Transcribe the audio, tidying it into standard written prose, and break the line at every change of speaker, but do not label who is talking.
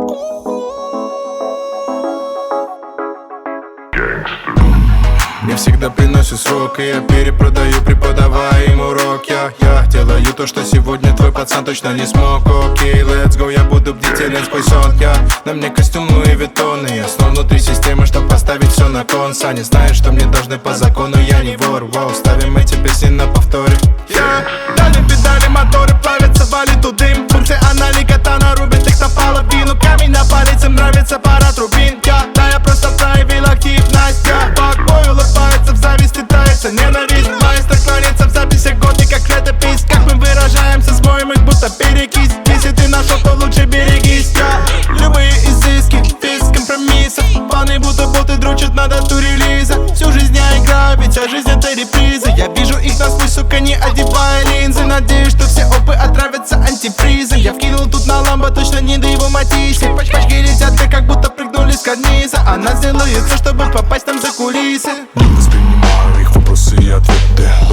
Мне всегда приносят срок, и я перепродаю, преподавая им урок. Я делаю то, что сегодня твой пацан точно не смог. Окей, let's go, я буду бдителен сквозь сон. На мне костюм Луи Виттон, и я снова внутри системы, чтоб поставить все на кон. Сани знают, что мне должны по закону, я не вор. Вау, ставим эти песни на повторе. Дали педали, моторы плавятся, валит у дым. Функциональный катана рубит их наполовину. Камень на палец, им нравится парад рубин. Да, я просто проявил активность. Бакбой улыбается, в зависти тается ненависть. Маэстро клонится в записях годы, как летопись. Как мы выражаемся, смоем их будто перекись. Если ты нашел, то лучше берегись. Любые изыски, без компромиссов. Планы будто боты дрочат на дату релиза. Всю жизнь я играю, ведь вся жизнь это реприза. Я вижу их насквозь, сука, не одевая линзы. Надеюсь, что все опы отравятся антифризом. Я вкинул тут на ламбо, точно не до его матиси. Пачки летят, как будто прыгнули с карниза. Она сделает все, чтобы попасть там за кулисы. Не воспринимаю их вопросы и ответы.